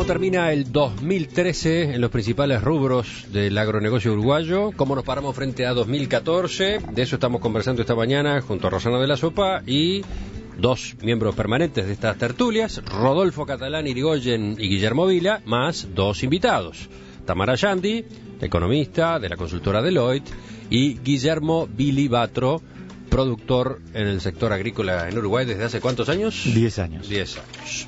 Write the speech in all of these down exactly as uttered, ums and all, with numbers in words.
¿Cómo termina el dos mil trece en los principales rubros del agronegocio uruguayo? ¿Cómo nos paramos frente a dos mil catorce? De eso estamos conversando esta mañana junto a Rosana de la Sopa y dos miembros permanentes de estas tertulias, Rodolfo Catalán Irigoyen y Guillermo Vila, más dos invitados. Tamara Yandi, economista de la consultora Deloitte, y Guillermo Vili Batro, productor en el sector agrícola en Uruguay desde hace ¿cuántos años? Diez años. Diez años.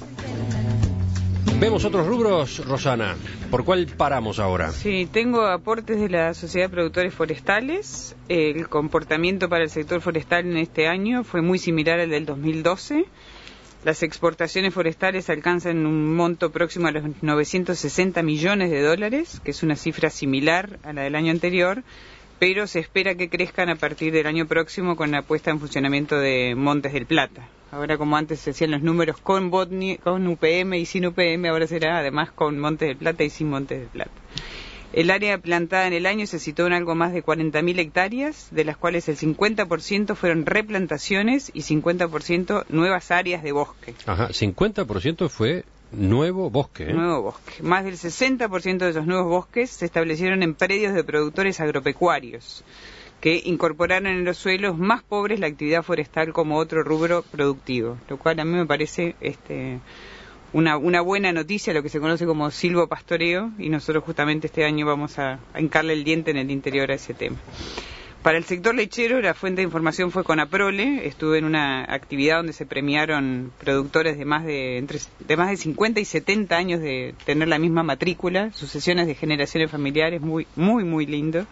¿Vemos otros rubros, Rosana? ¿Por cuál paramos ahora? Sí, tengo aportes de la Sociedad de Productores Forestales. El comportamiento para el sector forestal en este año fue muy similar al del dos mil doce. Las exportaciones forestales alcanzan un monto próximo a los novecientos sesenta millones de dólares, que es una cifra similar a la del año anterior, pero se espera que crezcan a partir del año próximo con la puesta en funcionamiento de Montes del Plata. Ahora, como antes se hacían los números con, Botni, con U P M y sin U P M, ahora será además con Montes del Plata y sin Montes del Plata. El área plantada en el año se situó en algo más de cuarenta mil hectáreas, de las cuales el cincuenta por ciento fueron replantaciones y cincuenta por ciento nuevas áreas de bosque. Ajá, cincuenta por ciento fue nuevo bosque. ¿eh? Nuevo bosque. Más del sesenta por ciento de esos nuevos bosques se establecieron en predios de productores agropecuarios, que incorporaron en los suelos más pobres la actividad forestal como otro rubro productivo, lo cual a mí me parece este, una, una buena noticia, lo que se conoce como silvopastoreo, y nosotros justamente este año vamos a, a hincarle el diente en el interior a ese tema. Para el sector lechero, la fuente de información fue Conaprole. Estuve en una actividad donde se premiaron productores de más de, entre, de más de cincuenta y setenta años de tener la misma matrícula, sucesiones de generaciones familiares, muy, muy, muy lindo.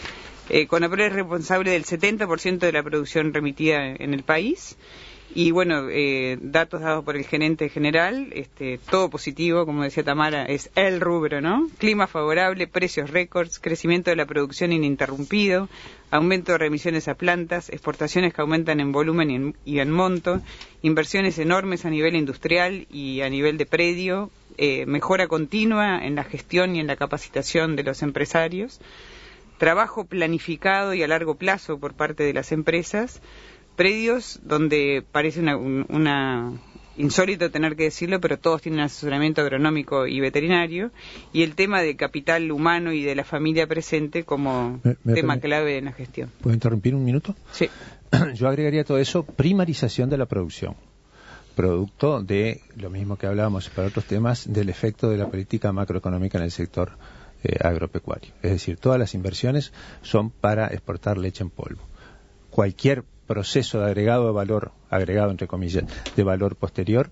Eh, Conaprole es responsable del setenta por ciento de la producción remitida en el país. Y bueno, eh, datos dados por el gerente general, este, todo positivo, como decía Tamara, es el rubro, ¿no? Clima favorable, precios récords, crecimiento de la producción ininterrumpido, aumento de remisiones a plantas, exportaciones que aumentan en volumen y en, y en monto, inversiones enormes a nivel industrial y a nivel de predio, eh, mejora continua en la gestión y en la capacitación de los empresarios, trabajo planificado y a largo plazo por parte de las empresas, predios donde parece una, una insólito tener que decirlo, pero todos tienen asesoramiento agronómico y veterinario, y el tema de capital humano y de la familia presente como me, me tema permite, clave en la gestión. ¿Puedo interrumpir un minuto? Sí. Yo agregaría todo eso, primarización de la producción, producto de lo mismo que hablábamos para otros temas, del efecto de la política macroeconómica en el sector eh, agropecuario. Es decir, todas las inversiones son para exportar leche en polvo. Cualquier proceso de agregado de valor, agregado entre comillas, de valor posterior,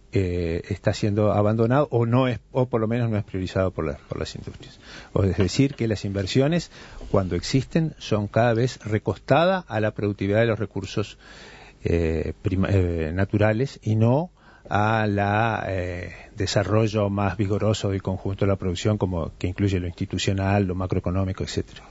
eh, está siendo abandonado o no es, o por lo menos no es priorizado por, la, por las industrias. O es decir, que las inversiones, cuando existen, son cada vez recostadas a la productividad de los recursos eh, prima, eh, naturales y no a la eh, desarrollo más vigoroso del conjunto de la producción, como que incluye lo institucional, lo macroeconómico, etcétera.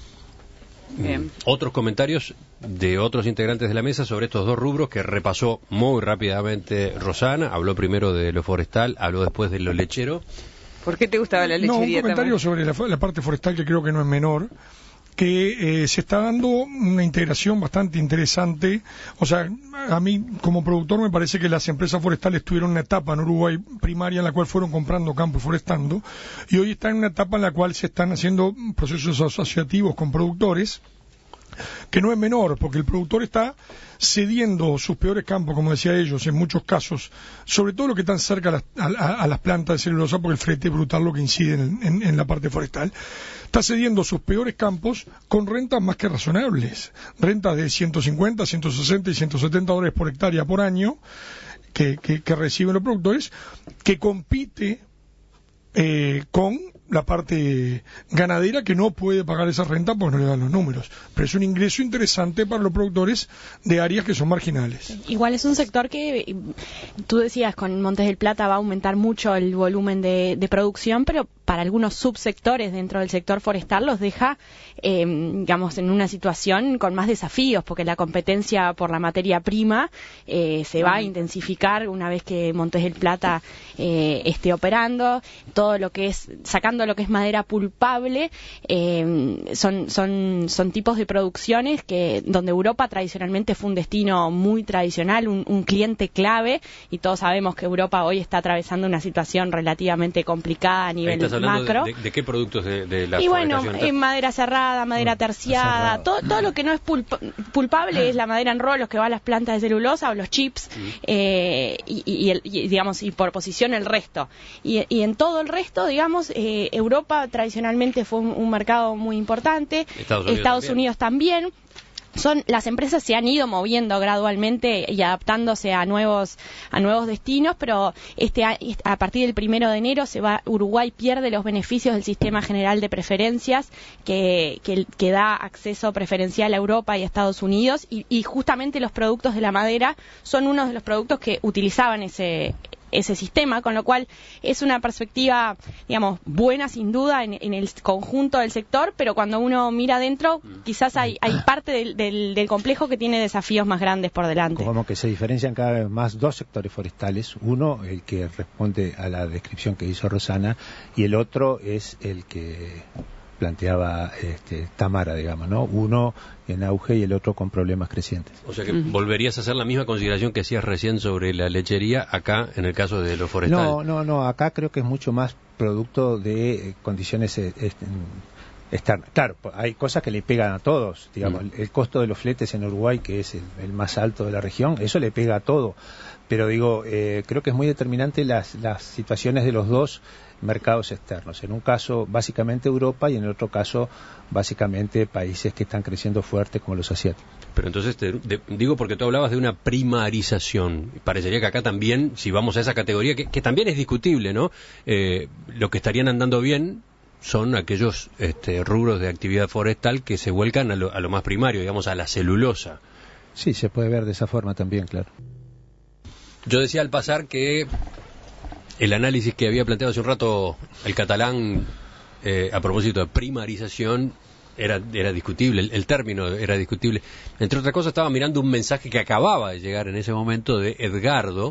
Bien. Otros comentarios de otros integrantes de la mesa sobre estos dos rubros que repasó muy rápidamente Rosana. Habló primero de lo forestal, habló después de lo lechero. ¿Por qué te gustaba la lechería? No, un comentario sobre la, la parte forestal que creo que no es menor, que eh, se está dando una integración bastante interesante. O sea, a mí como productor me parece que las empresas forestales tuvieron una etapa en Uruguay primaria en la cual fueron comprando campo y forestando, y hoy están en una etapa en la cual se están haciendo procesos asociativos con productores, que no es menor, porque el productor está cediendo sus peores campos, como decía ellos, en muchos casos, sobre todo lo que están cerca a las, a, a las plantas de celulosa, porque el frete es brutal lo que incide en, en, en la parte forestal. Está cediendo sus peores campos con rentas más que razonables, rentas de ciento cincuenta, ciento sesenta y ciento setenta dólares por hectárea por año que, que, que reciben los productores, que compite eh, con la parte ganadera, que no puede pagar esa renta porque no le dan los números, pero es un ingreso interesante para los productores de áreas que son marginales. Igual es un sector que, tú decías, con Montes del Plata va a aumentar mucho el volumen de, de producción, pero para algunos subsectores dentro del sector forestal los deja, eh, digamos, en una situación con más desafíos, porque la competencia por la materia prima eh, se va a intensificar una vez que Montes del Plata eh, esté operando. Todo lo que es, sacando lo que es madera pulpable, eh, son, son, son tipos de producciones que donde Europa tradicionalmente fue un destino muy tradicional, un, un cliente clave, y todos sabemos que Europa hoy está atravesando una situación relativamente complicada a nivel macro. De, de, ¿De qué productos de, de la y bueno, eh, madera cerrada, madera bueno, terciada, todo, todo lo que no es pulp, pulpable es la madera en rolos que va a las plantas de celulosa o los chips, mm. eh, y, y, el, y digamos, y por posición el resto. Y, y en todo el resto, digamos, eh, Europa tradicionalmente fue un, un mercado muy importante, Estados Unidos Estados también. Unidos también. Son, las empresas se han ido moviendo gradualmente y adaptándose a nuevos a nuevos destinos, pero este a partir del primero de enero se va Uruguay pierde los beneficios del sistema general de preferencias que, que, que da acceso preferencial a Europa y a Estados Unidos, y, y justamente los productos de la madera son uno de los productos que utilizaban ese ese sistema, con lo cual es una perspectiva, digamos, buena sin duda en, en el conjunto del sector, pero cuando uno mira adentro, quizás hay, hay parte del, del, del complejo que tiene desafíos más grandes por delante. Como que se diferencian cada vez más dos sectores forestales, uno el que responde a la descripción que hizo Rosana, y el otro es el que planteaba este, Tamara, digamos, ¿no? Uno en auge y el otro con problemas crecientes. O sea que uh-huh. volverías a hacer la misma consideración que hacías recién sobre la lechería acá en el caso de lo forestal. No, no, no, acá creo que es mucho más producto de eh, condiciones eh, eh, externas. Claro, hay cosas que le pegan a todos, digamos, uh-huh. el, el costo de los fletes en Uruguay, que es el, el más alto de la región, eso le pega a todo. Pero digo, eh, creo que es muy determinante las, las situaciones de los dos mercados externos. En un caso, básicamente Europa, y en el otro caso, básicamente países que están creciendo fuerte como los asiáticos. Pero entonces, te, de, digo porque tú hablabas de una primarización. Parecería que acá también, si vamos a esa categoría, que, que también es discutible, ¿no? Eh, lo que estarían andando bien son aquellos este, rubros de actividad forestal que se vuelcan a lo, a lo más primario, digamos, a la celulosa. Sí, se puede ver de esa forma también, claro. Yo decía al pasar que el análisis que había planteado hace un rato el catalán eh, a propósito de primarización era, era discutible, el, el término era discutible. Entre otras cosas, estaba mirando un mensaje que acababa de llegar en ese momento de Edgardo,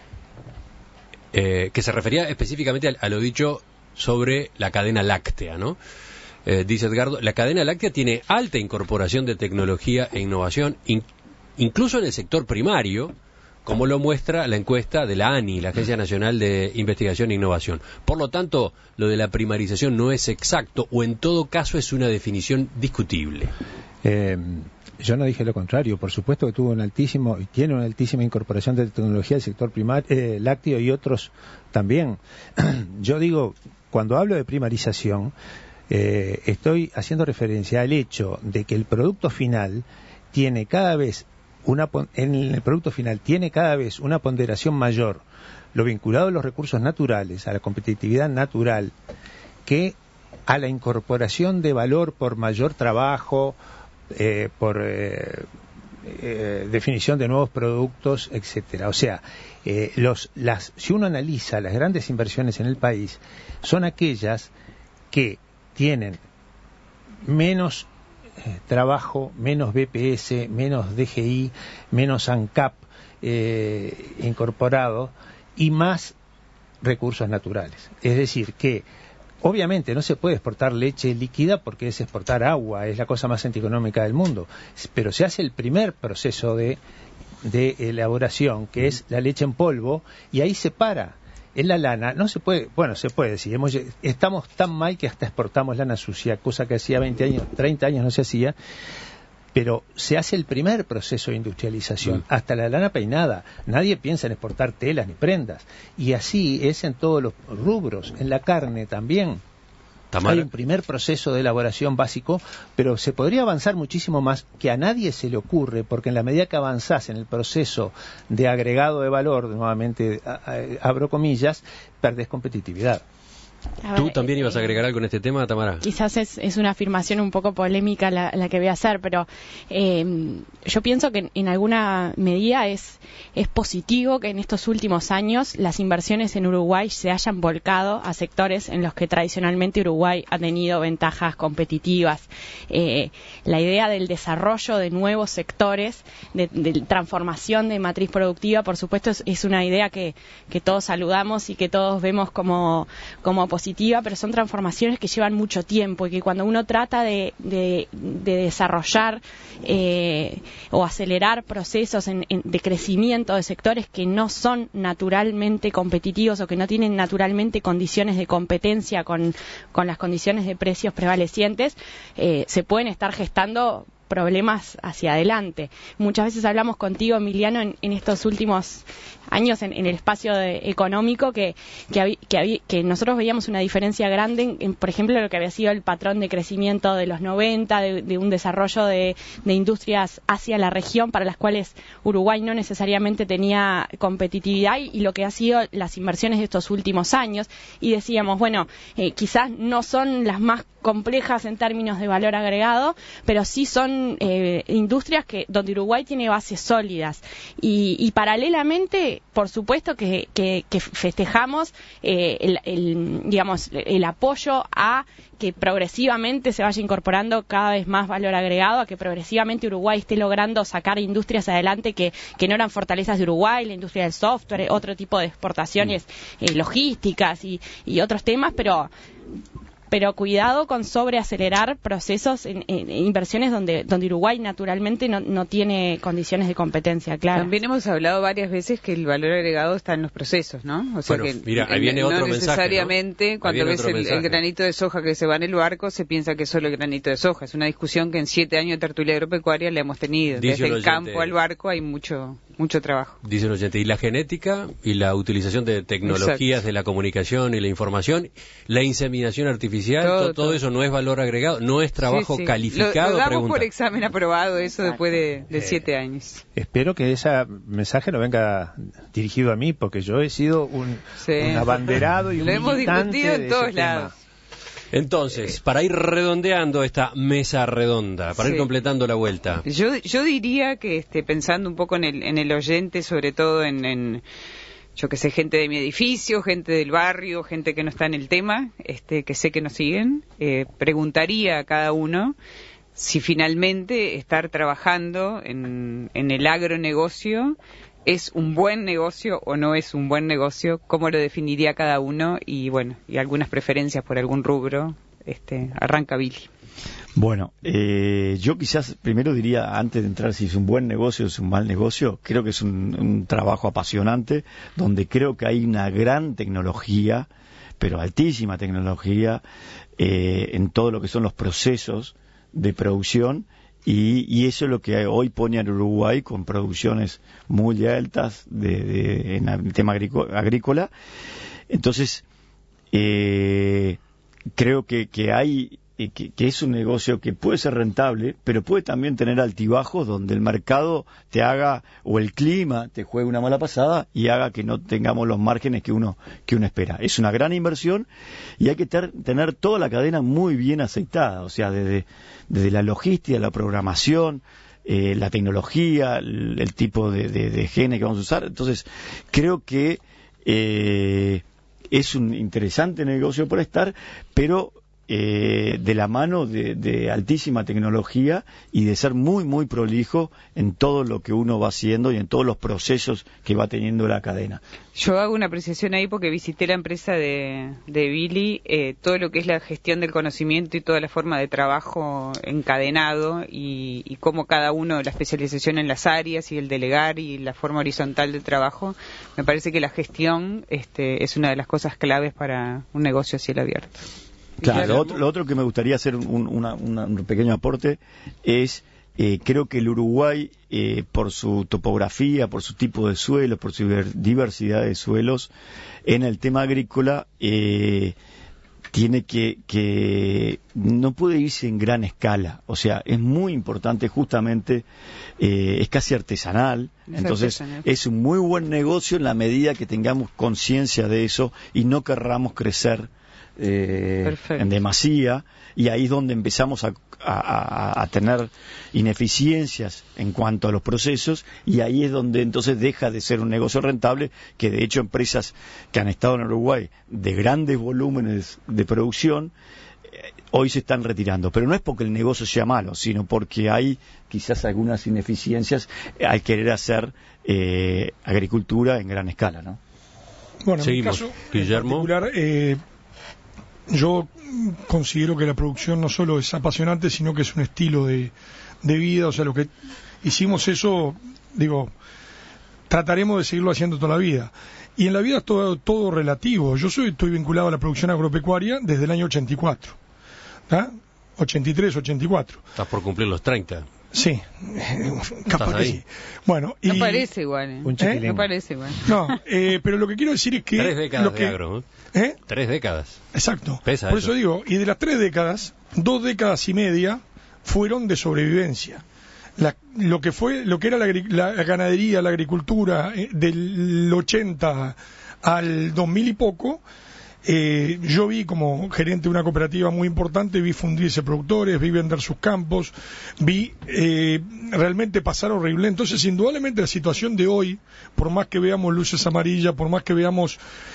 eh, que se refería específicamente a, a lo dicho sobre la cadena láctea, ¿no? Eh, dice Edgardo, la cadena láctea tiene alta incorporación de tecnología e innovación, in, incluso en el sector primario, como lo muestra la encuesta de la ANI, la Agencia Nacional de Investigación e Innovación. Por lo tanto, lo de la primarización no es exacto, o en todo caso es una definición discutible. Eh, yo no dije lo contrario. Por supuesto que tuvo un altísimo y tiene una altísima incorporación de tecnología del sector primario, eh, lácteo y otros también. Yo digo, cuando hablo de primarización, eh, estoy haciendo referencia al hecho de que el producto final tiene cada vez Una, en el producto final tiene cada vez una ponderación mayor lo vinculado a los recursos naturales, a la competitividad natural, que a la incorporación de valor por mayor trabajo, eh, por eh, eh, definición de nuevos productos, etcétera. O sea, eh, los, las, si uno analiza las grandes inversiones en el país, son aquellas que tienen menos trabajo, menos B P S, menos D G I, menos ANCAP eh, incorporado y más recursos naturales. Es decir, que obviamente no se puede exportar leche líquida porque es exportar agua, es la cosa más antieconómica del mundo, pero se hace el primer proceso de, de elaboración, que es la leche en polvo, y ahí se para. En la lana no se puede, bueno, se puede decir, hemos, estamos tan mal que hasta exportamos lana sucia, cosa que hacía veinte años, treinta años no se hacía, pero se hace el primer proceso de industrialización, mm. hasta la lana peinada. Nadie piensa en exportar telas ni prendas, y así es en todos los rubros, en la carne también. Tamara. Hay un primer proceso de elaboración básico, pero se podría avanzar muchísimo más, que a nadie se le ocurre, porque en la medida que avanzás en el proceso de agregado de valor, nuevamente a, a, abro comillas, perdés competitividad. ¿Tú ver, también eh, ibas a agregar algo en este tema, Tamara? Quizás es, es una afirmación un poco polémica la, la que voy a hacer, pero eh, yo pienso que en, en alguna medida es, es positivo que en estos últimos años las inversiones en Uruguay se hayan volcado a sectores en los que tradicionalmente Uruguay ha tenido ventajas competitivas. Eh, la idea del desarrollo de nuevos sectores, de, de transformación de matriz productiva, por supuesto, es, es una idea que, que todos saludamos y que todos vemos como, como positiva, pero son transformaciones que llevan mucho tiempo y que cuando uno trata de, de, de desarrollar eh, o acelerar procesos en, en, de crecimiento de sectores que no son naturalmente competitivos o que no tienen naturalmente condiciones de competencia con, con las condiciones de precios prevalecientes, eh, se pueden estar gestando problemas hacia adelante. Muchas veces hablamos contigo, Emiliano, en, en estos últimos años en, en el espacio de, económico que que, habí, que, habí, que nosotros veíamos una diferencia grande en, en, por ejemplo, lo que había sido el patrón de crecimiento de los noventa, de, de un desarrollo de, de industrias hacia la región para las cuales Uruguay no necesariamente tenía competitividad y, y lo que ha sido las inversiones de estos últimos años. Y decíamos, bueno, eh, quizás no son las más complejas en términos de valor agregado, pero sí son eh, industrias que donde Uruguay tiene bases sólidas y, y paralelamente, por supuesto que, que, que festejamos eh, el, el, digamos, el apoyo a que progresivamente se vaya incorporando cada vez más valor agregado, a que progresivamente Uruguay esté logrando sacar industrias adelante que, que no eran fortalezas de Uruguay, la industria del software, otro tipo de exportaciones eh, logísticas y, y otros temas, pero pero cuidado con sobreacelerar procesos en, en, en inversiones donde donde Uruguay naturalmente no, no tiene condiciones de competencia, claro. También hemos hablado varias veces que el valor agregado está en los procesos, ¿no? O sea bueno, que mira, ahí viene no otro necesariamente mensaje, ¿no? Cuando ves el, el granito de soja que se va en el barco, se piensa que es solo el granito de soja. Es una discusión que en siete años de tertulia agropecuaria la hemos tenido. Dice Desde el oyente, campo al barco hay mucho mucho trabajo. Dice el oyente, y la genética y la utilización de tecnologías Exacto. de la comunicación y la información, la inseminación artificial, todo, todo, todo eso no es valor agregado, no es trabajo sí, sí. calificado. Lo, lo damos pregunta. por examen aprobado eso después de, de eh, siete años. Espero que ese mensaje no venga dirigido a mí, porque yo he sido un, sí. un abanderado y un lo hemos discutido en todos lados. Tema. Entonces, para ir redondeando esta mesa redonda, para sí. ir completando la vuelta. Yo yo diría que este, pensando un poco en el en el oyente, sobre todo en, en yo que sé, gente de mi edificio, gente del barrio, gente que no está en el tema, este que sé que nos siguen, eh, preguntaría a cada uno si finalmente estar trabajando en, en el agronegocio es un buen negocio o no es un buen negocio, cómo lo definiría cada uno y bueno, y algunas preferencias por algún rubro. Este, arranca Billy. Bueno, eh, yo quizás primero diría, antes de entrar si es un buen negocio o es un mal negocio, creo que es un, un trabajo apasionante, donde creo que hay una gran tecnología, pero altísima tecnología, eh, en todo lo que son los procesos de producción. Y, y eso es lo que hoy pone al Uruguay con producciones muy altas de, de, en el tema agrícola. Entonces, eh, creo que, que hay que, que es un negocio que puede ser rentable, pero puede también tener altibajos donde el mercado te haga, o el clima te juegue una mala pasada y haga que no tengamos los márgenes que uno que uno espera. Es una gran inversión y hay que ter, tener toda la cadena muy bien aceitada, o sea, desde, desde la logística, la programación, eh, la tecnología, el, el tipo de, de, de genes que vamos a usar. Entonces, creo que eh, es un interesante negocio por estar, pero Eh, de la mano de, de altísima tecnología y de ser muy, muy prolijo en todo lo que uno va haciendo y en todos los procesos que va teniendo la cadena. Yo hago una apreciación ahí porque visité la empresa de, de Billy, eh, todo lo que es la gestión del conocimiento y toda la forma de trabajo encadenado y, y cómo cada uno, la especialización en las áreas y el delegar y la forma horizontal de trabajo, me parece que la gestión este, es una de las cosas claves para un negocio a cielo abierto. Claro, lo otro, lo otro que me gustaría hacer un, una, una, un pequeño aporte es, eh, creo que el Uruguay, eh, por su topografía, por su tipo de suelo, por su diversidad de suelos, en el tema agrícola, eh, tiene que, que, no puede irse en gran escala, o sea, es muy importante justamente, eh, es casi artesanal, es entonces artesanal. Es un muy buen negocio en la medida que tengamos conciencia de eso y no querramos crecer eh, en demasía, y ahí es donde empezamos a, a, a tener ineficiencias en cuanto a los procesos, y ahí es donde entonces deja de ser un negocio rentable, que de hecho empresas que han estado en Uruguay de grandes volúmenes de producción hoy se están retirando, pero no es porque el negocio sea malo, sino porque hay quizás algunas ineficiencias al querer hacer eh, agricultura en gran escala, ¿no? Bueno, en Seguimos. mi caso Guillermo. en particular, eh, yo considero que la producción no solo es apasionante, sino que es un estilo de, de vida. O sea, lo que hicimos eso, digo, trataremos de seguirlo haciendo toda la vida. Y en la vida es todo, todo relativo. Yo soy, estoy vinculado a la producción agropecuaria desde el año ochenta y cuatro. ¿Ah? ochenta y tres, ochenta y cuatro. Estás por cumplir los treinta. Sí, capaz que sí. Bueno, y... No parece igual, ¿eh? Un ¿Eh? No parece igual. No, eh, pero lo que quiero decir es que... Tres décadas lo que... de agro, ¿eh? ¿Eh? Tres décadas. Exacto. Pesa Por eso. eso digo, y de las tres décadas, dos décadas y media fueron de sobrevivencia. La, lo que fue, lo que era la, la ganadería, la agricultura, eh, del ochenta al dos mil y poco, eh, yo vi como gerente de una cooperativa muy importante, vi fundirse productores, vi vender sus campos, vi eh, realmente pasar horrible. Entonces, indudablemente la situación de hoy, por más que veamos luces amarillas, por más que veamos,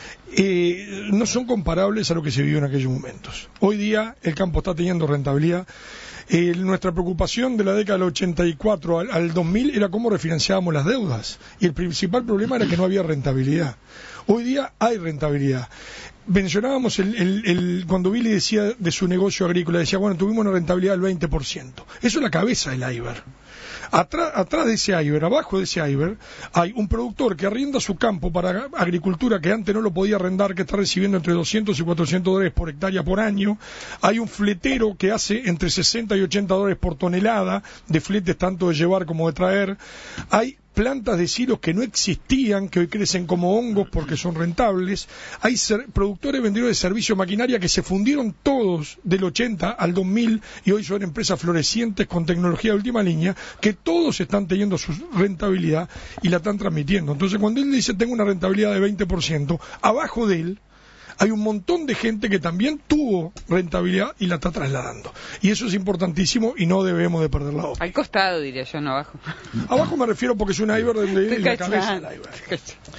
eh, no son comparables a lo que se vivió en aquellos momentos. Hoy día el campo está teniendo rentabilidad. Eh, nuestra preocupación de la década del ochenta y cuatro al, al dos mil era cómo refinanciábamos las deudas, y el principal problema era que no había rentabilidad. Hoy día hay rentabilidad. Mencionábamos el, el, el, cuando Billy decía de su negocio agrícola, decía, bueno, tuvimos una rentabilidad del veinte por ciento. Eso es la cabeza del iceberg. Atrás, atrás de ese iceberg, abajo de ese iceberg, hay un productor que arrienda su campo para agricultura que antes no lo podía arrendar, que está recibiendo entre doscientos y cuatrocientos dólares por hectárea por año. Hay un fletero que hace entre sesenta y ochenta dólares por tonelada de fletes, tanto de llevar como de traer. Hay plantas de silos que no existían, que hoy crecen como hongos porque son rentables. Hay ser, productores vendedores de servicio maquinaria que se fundieron todos del ochenta al dos mil y hoy son empresas florecientes con tecnología de última línea, que todos están teniendo su rentabilidad y la están transmitiendo. Entonces, cuando él dice tengo una rentabilidad de veinte por ciento, abajo de él hay un montón de gente que también tuvo rentabilidad y la está trasladando. Y eso es importantísimo y no debemos de perder la otra. Al costado, diría yo, no abajo. Abajo me refiero porque es un iceberg donde es la cabeza del iceberg.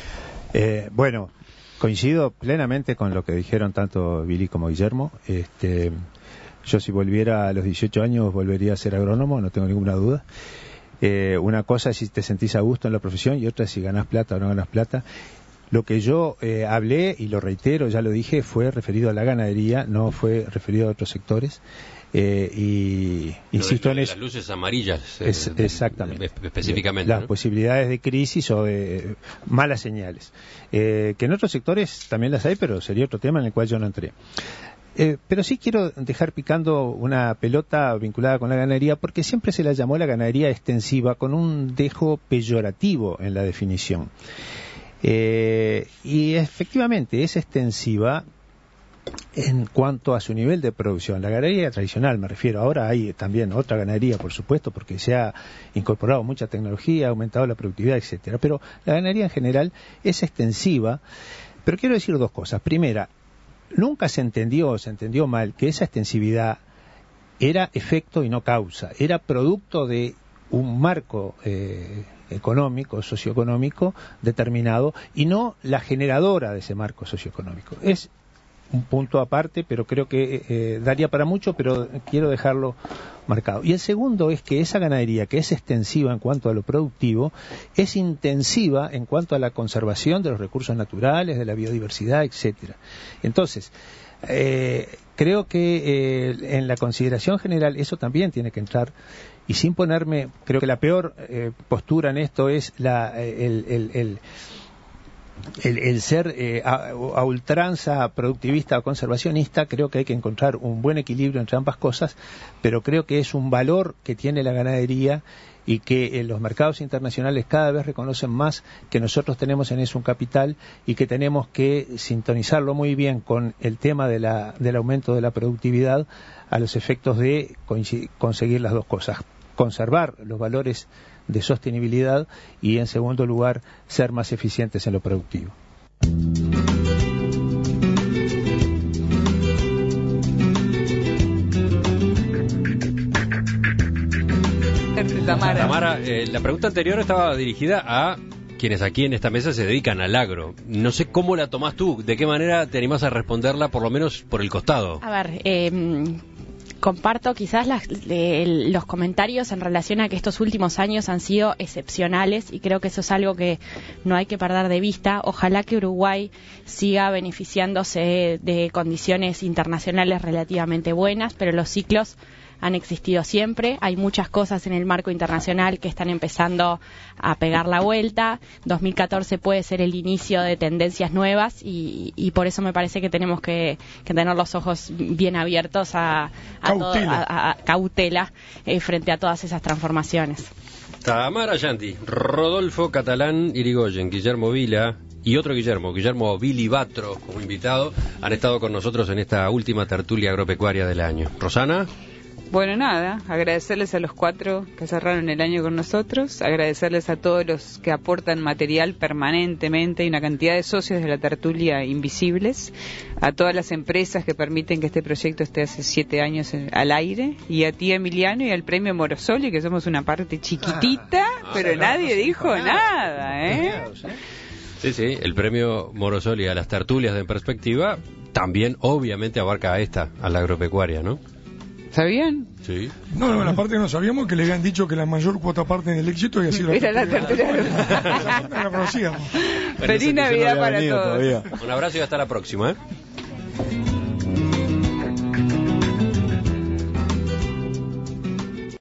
Eh, bueno, coincido plenamente con lo que dijeron tanto Billy como Guillermo. Este, yo si volviera a los dieciocho años volvería a ser agrónomo, no tengo ninguna duda. Eh, una cosa es si te sentís a gusto en la profesión y otra es si ganás plata o no ganás plata. Lo que yo eh, hablé, y lo reitero, ya lo dije, fue referido a la ganadería, no fue referido a otros sectores. Eh, y Lo insisto de, en de eso. Las luces amarillas. Eh, Es, exactamente. Específicamente. Las ¿no? posibilidades de crisis o de malas señales. Eh, que en otros sectores también las hay, pero sería otro tema en el cual yo no entré. Eh, pero sí quiero dejar picando una pelota vinculada con la ganadería, porque siempre se la llamó la ganadería extensiva con un dejo peyorativo en la definición. Eh, y efectivamente es extensiva en cuanto a su nivel de producción. La ganadería tradicional, me refiero, ahora hay también otra ganadería, por supuesto, porque se ha incorporado mucha tecnología, ha aumentado la productividad, etcétera. Pero la ganadería en general es extensiva. Pero quiero decir dos cosas. Primera, nunca se entendió, se entendió mal, que esa extensividad era efecto y no causa, era producto de un marco eh, económico, socioeconómico determinado, y no la generadora de ese marco socioeconómico. Es un punto aparte, pero creo que eh, daría para mucho, pero quiero dejarlo marcado. Y el segundo es que esa ganadería, que es extensiva en cuanto a lo productivo, es intensiva en cuanto a la conservación de los recursos naturales, de la biodiversidad, etcétera. Entonces, eh, creo que eh, en la consideración general eso también tiene que entrar. Y sin ponerme, creo que la peor eh, postura en esto es la, el, el, el, el, el ser eh, a, a ultranza productivista o conservacionista. Creo que hay que encontrar un buen equilibrio entre ambas cosas, pero creo que es un valor que tiene la ganadería y que en los mercados internacionales cada vez reconocen más que nosotros tenemos en eso un capital y que tenemos que sintonizarlo muy bien con el tema de la, del aumento de la productividad a los efectos de conseguir las dos cosas: conservar los valores de sostenibilidad y, en segundo lugar, ser más eficientes en lo productivo. Tamara. Tamara, eh, la pregunta anterior estaba dirigida a quienes aquí en esta mesa se dedican al agro. No sé cómo la tomás tú, de qué manera te animás a responderla, por lo menos por el costado. A ver, eh, comparto quizás las, eh, los comentarios en relación a que estos últimos años han sido excepcionales y creo que eso es algo que no hay que perder de vista. Ojalá que Uruguay siga beneficiándose de condiciones internacionales relativamente buenas, pero los ciclos han existido siempre. Hay muchas cosas en el marco internacional que están empezando a pegar la vuelta. dos mil catorce puede ser el inicio de tendencias nuevas y, y por eso me parece que tenemos que, que tener los ojos bien abiertos a, a cautela, todo, a, a, cautela eh, frente a todas esas transformaciones. Tamara Yanti, Rodolfo Catalán Irigoyen, Guillermo Vila y otro Guillermo, Guillermo Vili Batro, como invitado, han estado con nosotros en esta última tertulia agropecuaria del año. Rosana. Bueno, nada, agradecerles a los cuatro que cerraron el año con nosotros, agradecerles a todos los que aportan material permanentemente y una cantidad de socios de la tertulia invisibles, a todas las empresas que permiten que este proyecto esté hace siete años en, al aire, y a ti, Emiliano, y al premio Morosoli, que somos una parte chiquitita, ah, pero no, nadie no, dijo nada, nada, ¿eh? Sí, sí, el premio Morosoli a las tertulias de En Perspectiva también obviamente abarca a esta, a la agropecuaria, ¿no? ¿Sabían? Sí. No, no, la parte no sabíamos, que le habían dicho que la mayor cuota parte del éxito había sido Era la tertulia. No la conocíamos. Feliz Navidad para todos. Un abrazo y hasta la próxima, ¿eh?